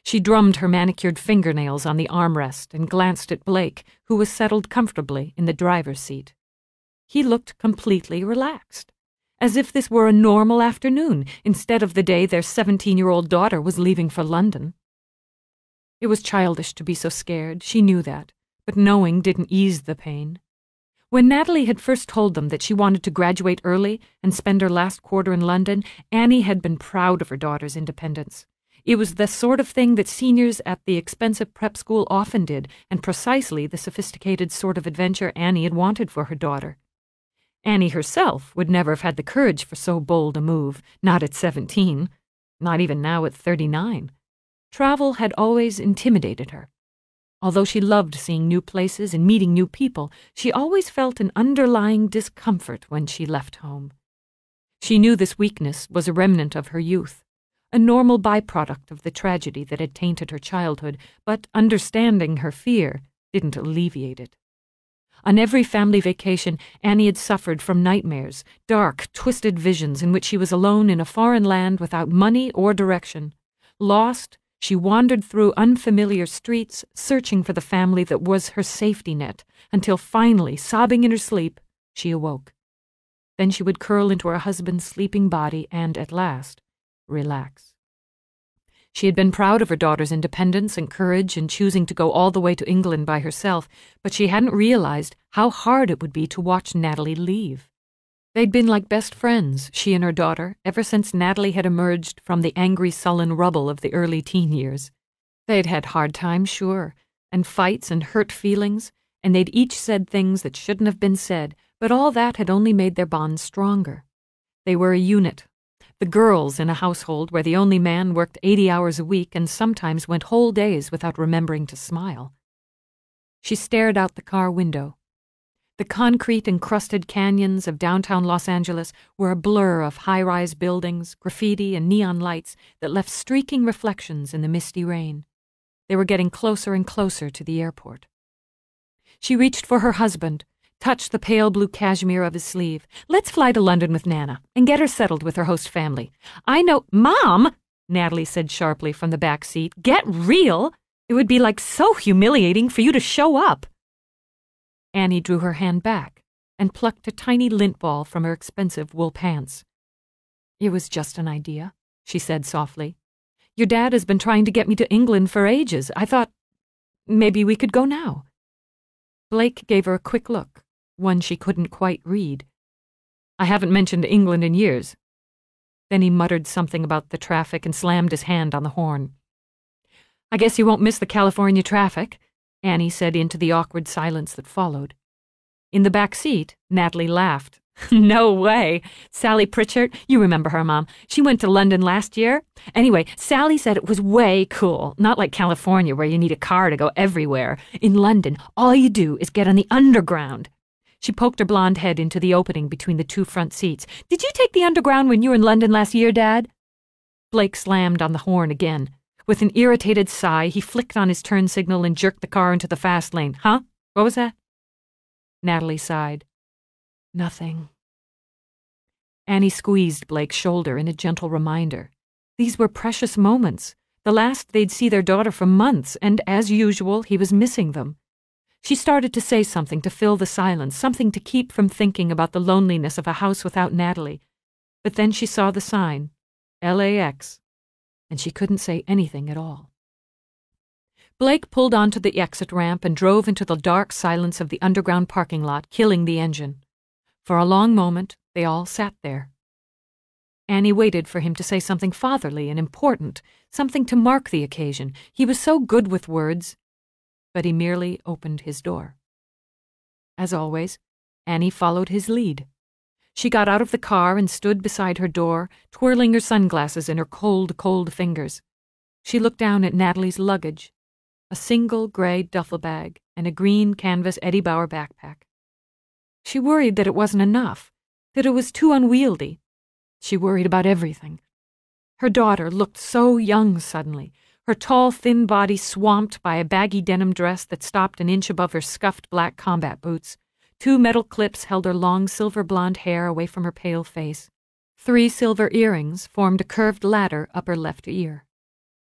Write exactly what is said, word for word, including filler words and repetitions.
She drummed her manicured fingernails on the armrest and glanced at Blake, who was settled comfortably in the driver's seat. He looked completely relaxed, as if this were a normal afternoon instead of the day their seventeen-year-old daughter was leaving for London. It was childish to be so scared, she knew that, but knowing didn't ease the pain. When Natalie had first told them that she wanted to graduate early and spend her last quarter in London, Annie had been proud of her daughter's independence. It was the sort of thing that seniors at the expensive prep school often did, and precisely the sophisticated sort of adventure Annie had wanted for her daughter. Annie herself would never have had the courage for so bold a move, not at seventeen, not even now at thirty-nine. Travel had always intimidated her. Although she loved seeing new places and meeting new people, she always felt an underlying discomfort when she left home. She knew this weakness was a remnant of her youth, a normal byproduct of the tragedy that had tainted her childhood, but understanding her fear didn't alleviate it. On every family vacation, Annie had suffered from nightmares, dark, twisted visions in which she was alone in a foreign land without money or direction. Lost, she wandered through unfamiliar streets, searching for the family that was her safety net, until finally, sobbing in her sleep, she awoke. Then she would curl into her husband's sleeping body and, at last, relax. She had been proud of her daughter's independence and courage in choosing to go all the way to England by herself, but she hadn't realized how hard it would be to watch Natalie leave. They'd been like best friends, she and her daughter, ever since Natalie had emerged from the angry, sullen rubble of the early teen years. They'd had hard times, sure, and fights and hurt feelings, and they'd each said things that shouldn't have been said, but all that had only made their bond stronger. They were a unit. The girls in a household where the only man worked eighty hours a week and sometimes went whole days without remembering to smile. She stared out the car window. The concrete-encrusted canyons of downtown Los Angeles were a blur of high-rise buildings, graffiti, and neon lights that left streaking reflections in the misty rain. They were getting closer and closer to the airport. She reached for her husband, touched the pale blue cashmere of his sleeve. "Let's fly to London with Nana and get her settled with her host family. I know—" "Mom!" Natalie said sharply from the back seat. "Get real! It would be like so humiliating for you to show up." Annie drew her hand back and plucked a tiny lint ball from her expensive wool pants. "It was just an idea," she said softly. "Your dad has been trying to get me to England for ages. I thought maybe we could go now." Blake gave her a quick look, one she couldn't quite read. "I haven't mentioned England in years." Then he muttered something about the traffic and slammed his hand on the horn. "I guess you won't miss the California traffic," Annie said into the awkward silence that followed. In the back seat, Natalie laughed. "No way. Sally Pritchard, you remember her, Mom. She went to London last year. Anyway, Sally said it was way cool, not like California where you need a car to go everywhere. In London, all you do is get on the Underground." She poked her blonde head into the opening between the two front seats. "Did you take the Underground when you were in London last year, Dad?" Blake slammed on the horn again. With an irritated sigh, he flicked on his turn signal and jerked the car into the fast lane. "Huh? What was that?" Natalie sighed. "Nothing." Annie squeezed Blake's shoulder in a gentle reminder. These were precious moments, the last they'd see their daughter for months, and as usual, he was missing them. She started to say something to fill the silence, something to keep from thinking about the loneliness of a house without Natalie. But then she saw the sign, L A X, and she couldn't say anything at all. Blake pulled onto the exit ramp and drove into the dark silence of the Underground parking lot, killing the engine. For a long moment, they all sat there. Annie waited for him to say something fatherly and important, something to mark the occasion. He was so good with words. But he merely opened his door. As always, Annie followed his lead. She got out of the car and stood beside her door, twirling her sunglasses in her cold, cold fingers. She looked down at Natalie's luggage, a single gray duffel bag and a green canvas Eddie Bauer backpack. She worried that it wasn't enough, that it was too unwieldy. She worried about everything. Her daughter looked so young suddenly, her tall, thin body swamped by a baggy denim dress that stopped an inch above her scuffed black combat boots. Two metal clips held her long silver blonde hair away from her pale face. Three silver earrings formed a curved ladder up her left ear.